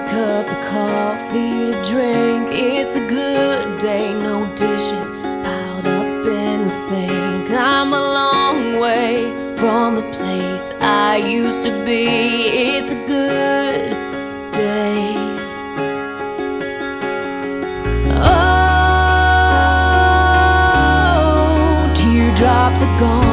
cup of coffee to drink. It's a good day, no dishes piled up in the sink. I'm a long way from the place I used to be. It's a good day. Oh, teardrops are gone.